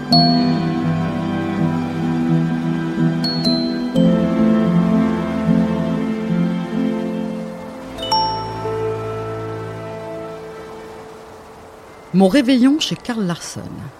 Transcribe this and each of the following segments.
Mon réveillon chez Carl Larsson.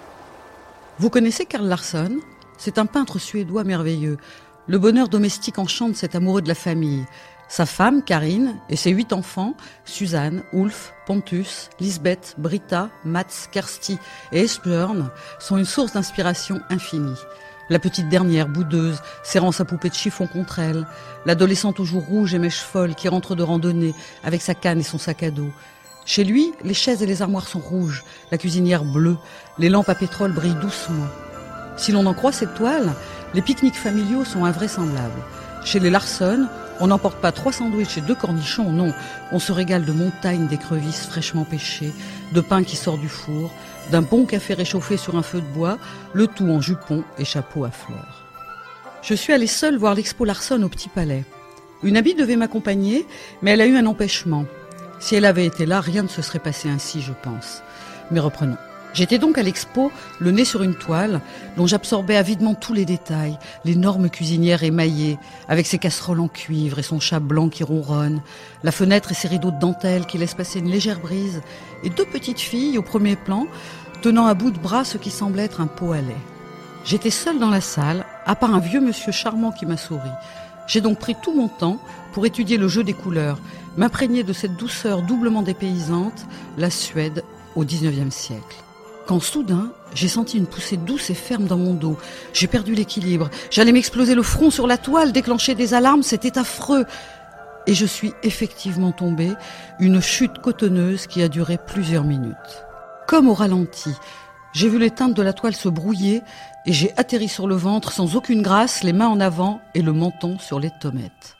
Vous connaissez Carl Larsson ? C'est un peintre suédois merveilleux. Le bonheur domestique enchante cet amoureux de la famille. Sa femme, Karine, et ses 8 enfants, Suzanne, Ulf, Pontus, Lisbeth, Britta, Mats, Kersti et Esbjörn, sont une source d'inspiration infinie. La petite dernière, boudeuse, serrant sa poupée de chiffon contre elle. L'adolescente aux joues rouges et mèches folles qui rentre de randonnée avec sa canne et son sac à dos. Chez lui, les chaises et les armoires sont rouges, la cuisinière bleue, les lampes à pétrole brillent doucement. Si l'on en croit cette toile, les pique-niques familiaux sont invraisemblables. Chez les Larsson, on n'emporte pas 3 sandwichs et 2 cornichons, non. On se régale de montagnes d'écrevisses fraîchement pêchées, de pain qui sort du four, d'un bon café réchauffé sur un feu de bois, le tout en jupon et chapeau à fleurs. Je suis allée seule voir l'expo Larsson au Petit Palais. Une amie devait m'accompagner, mais elle a eu un empêchement. Si elle avait été là, rien ne se serait passé ainsi, je pense. Mais reprenons. J'étais donc à l'expo, le nez sur une toile, dont j'absorbais avidement tous les détails. L'énorme cuisinière émaillée, avec ses casseroles en cuivre et son chat blanc qui ronronne, la fenêtre et ses rideaux de dentelle qui laissent passer une légère brise, et 2 petites filles au premier plan, tenant à bout de bras ce qui semblait être un pot à lait. J'étais seule dans la salle, à part un vieux monsieur charmant qui m'a souri. J'ai donc pris tout mon temps pour étudier le jeu des couleurs, m'imprégner de cette douceur doublement dépaysante, la Suède au XIXe siècle. Quand soudain, j'ai senti une poussée douce et ferme dans mon dos. J'ai perdu l'équilibre. J'allais m'exploser le front sur la toile, déclencher des alarmes, c'était affreux. Et je suis effectivement tombée, une chute cotonneuse qui a duré plusieurs minutes. Comme au ralenti, j'ai vu les teintes de la toile se brouiller et j'ai atterri sur le ventre sans aucune grâce, les mains en avant et le menton sur les tommettes.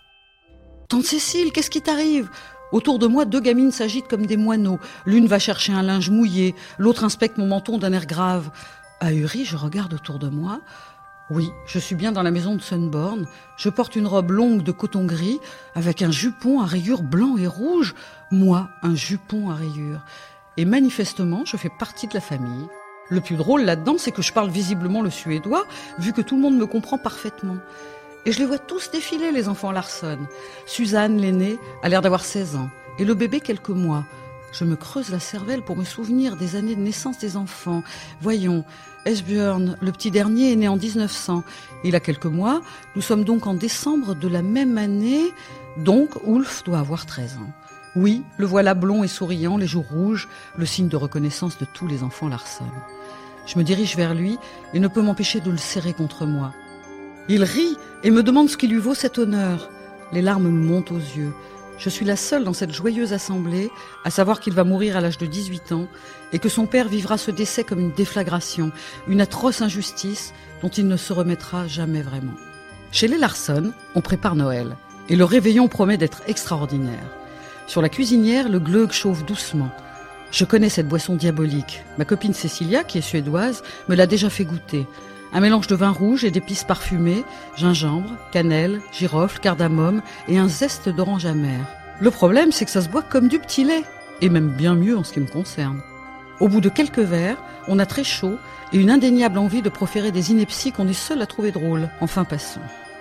« Tante Cécile, qu'est-ce qui t'arrive ?» Autour de moi, 2 gamines s'agitent comme des moineaux. L'une va chercher un linge mouillé, l'autre inspecte mon menton d'un air grave. Ahurie, je regarde autour de moi. Oui, je suis bien dans la maison de Sunborn. Je porte une robe longue de coton gris, avec un jupon à rayures blanc et rouge. Moi, un jupon à rayures. Et manifestement, je fais partie de la famille. Le plus drôle là-dedans, c'est que je parle visiblement le suédois, vu que tout le monde me comprend parfaitement. Et je les vois tous défiler, les enfants Larsson. Suzanne, l'aînée, a l'air d'avoir 16 ans, et le bébé quelques mois. Je me creuse la cervelle pour me souvenir des années de naissance des enfants. Voyons, Esbjörn, le petit dernier, est né en 1900. Il a quelques mois. Nous sommes donc en décembre de la même année. Donc, Ulf doit avoir 13 ans. Oui, le voilà blond et souriant, les joues rouges, le signe de reconnaissance de tous les enfants Larsson. Je me dirige vers lui et ne peux m'empêcher de le serrer contre moi. Il rit et me demande ce qui lui vaut cet honneur. Les larmes me montent aux yeux. Je suis la seule dans cette joyeuse assemblée à savoir qu'il va mourir à l'âge de 18 ans et que son père vivra ce décès comme une déflagration, une atroce injustice dont il ne se remettra jamais vraiment. Chez les Larsson, on prépare Noël et le réveillon promet d'être extraordinaire. Sur la cuisinière, le glögg chauffe doucement. Je connais cette boisson diabolique. Ma copine Cécilia, qui est suédoise, me l'a déjà fait goûter. Un mélange de vin rouge et d'épices parfumées, gingembre, cannelle, girofle, cardamome et un zeste d'orange amer. Le problème, c'est que ça se boit comme du petit lait, et même bien mieux en ce qui me concerne. Au bout de quelques verres, on a très chaud et une indéniable envie de proférer des inepties qu'on est seul à trouver drôles. Enfin, passons.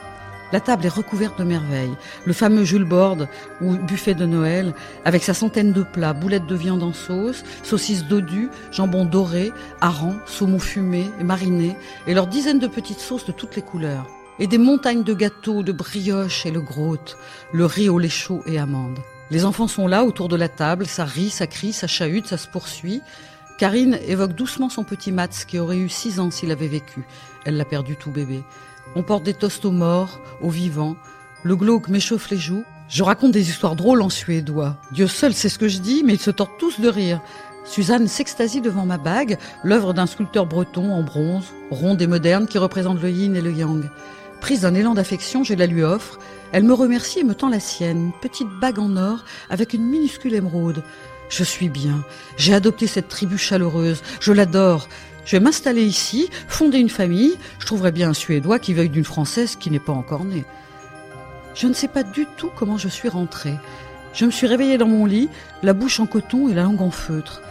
La table est recouverte de merveilles. Le fameux Jules Bord, ou buffet de Noël, avec sa centaine de plats, boulettes de viande en sauce, saucisses dodues, jambon doré, hareng, saumon fumé et mariné, et leurs dizaines de petites sauces de toutes les couleurs. Et des montagnes de gâteaux, de brioches et le grotte, le riz au lait chaud et amandes. Les enfants sont là, autour de la table, ça rit, ça crie, ça chahute, ça se poursuit. Karine évoque doucement son petit Mats, qui aurait eu 6 ans s'il avait vécu. Elle l'a perdu tout bébé. On porte des toasts aux morts, aux vivants. Le glauque m'échauffe les joues. Je raconte des histoires drôles en suédois. Dieu seul sait ce que je dis, mais ils se tordent tous de rire. Suzanne s'extasie devant ma bague, l'œuvre d'un sculpteur breton en bronze, ronde et moderne, qui représente le yin et le yang. Prise d'un élan d'affection, je la lui offre. Elle me remercie et me tend la sienne, une petite bague en or avec une minuscule émeraude. Je suis bien. J'ai adopté cette tribu chaleureuse. Je l'adore. Je vais m'installer ici, fonder une famille. Je trouverai bien un Suédois qui veuille d'une Française qui n'est pas encore née. Je ne sais pas du tout comment je suis rentrée. Je me suis réveillée dans mon lit, la bouche en coton et la langue en feutre.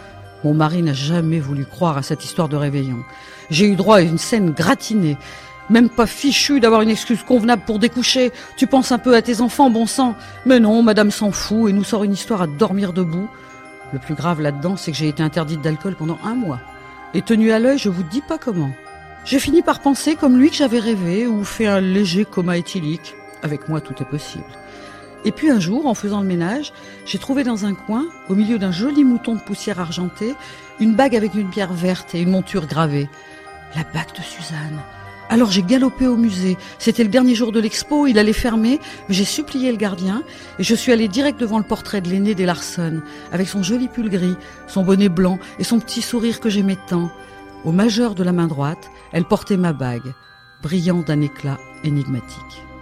Mon mari n'a jamais voulu croire à cette histoire de réveillon. J'ai eu droit à une scène gratinée. Même pas fichu d'avoir une excuse convenable pour découcher. Tu penses un peu à tes enfants, bon sang. Mais non, madame s'en fout et nous sort une histoire à dormir debout. Le plus grave là-dedans, c'est que j'ai été interdite d'alcool pendant 1 mois. Et tenue à l'œil, je vous dis pas comment. J'ai fini par penser comme lui que j'avais rêvé ou fait un léger coma éthylique. Avec moi, tout est possible. Et puis un jour, en faisant le ménage, j'ai trouvé dans un coin, au milieu d'un joli mouton de poussière argentée, une bague avec une pierre verte et une monture gravée. La bague de Suzanne. Alors j'ai galopé au musée. C'était le dernier jour de l'expo, il allait fermer, mais j'ai supplié le gardien et je suis allée direct devant le portrait de l'aîné des Larsson, avec son joli pull gris, son bonnet blanc et son petit sourire que j'aimais tant. Au majeur de la main droite, elle portait ma bague, brillant d'un éclat énigmatique.